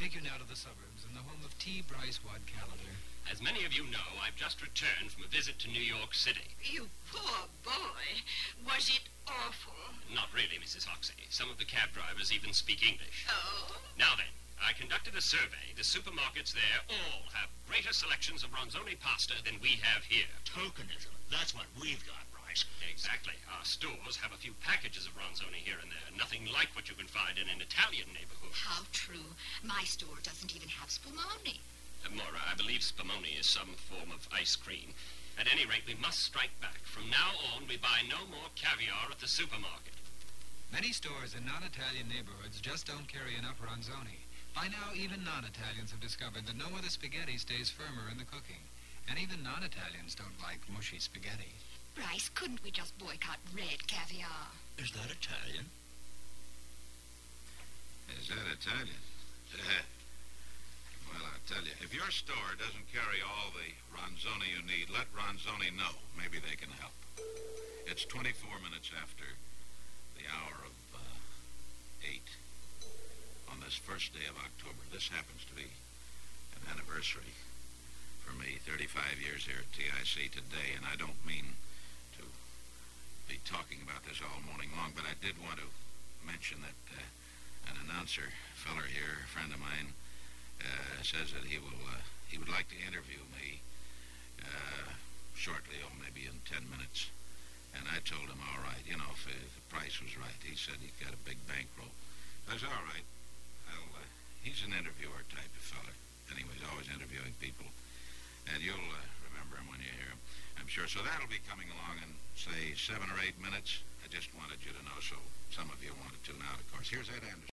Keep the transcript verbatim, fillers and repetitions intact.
take you now to the suburbs and the home of T. Bryce Wad Callender. As many of you know, I've just returned from a visit to New York City. You poor boy. Was it awful? Not really, Missus Hoxie. Some of the cab drivers even speak English. Oh? Now then, I conducted a survey. The supermarkets there all have greater selections of Ronzoni pasta than we have here. Tokenism. That's what we've got, Bryce. Exactly. Our stores have a few packages of Ronzoni here and there. Nothing like what you can find in an Italian neighborhood. How true. My store doesn't even have spumoni. Uh, Mora, I believe spumoni is some form of ice cream. At any rate, we must strike back. From now on, we buy no more caviar at the supermarket. Many stores in non-Italian neighborhoods just don't carry enough Ronzoni. By now, even non-Italians have discovered that no other spaghetti stays firmer in the cooking. And even non-Italians don't like mushy spaghetti. Bryce, couldn't we just boycott red caviar? Is that Italian? Is that Italian? Well, I'll tell you, if your store doesn't carry all the Ronzoni you need, let Ronzoni know. Maybe they can help. It's twenty-four minutes after the hour of uh, eight on this first day of October. This happens to be an anniversary for me, thirty-five years here at T I C today, and I don't mean to be talking about this all morning long, but I did want to mention that uh, an announcer feller here, a friend of mine, Uh, says that he will, uh, he would like to interview me uh, shortly, or maybe in ten minutes. And I told him, all right, you know, if, uh, if the price was right. He said he got a big bankroll. I said, all right. I'll, uh, he's an interviewer type of feller. Anyways, always interviewing people. And you'll uh, remember him when you hear him, I'm sure. So that'll be coming along in, say, seven or eight minutes. I just wanted you to know, so some of you want to tune out, of course. Here's Ed Anderson.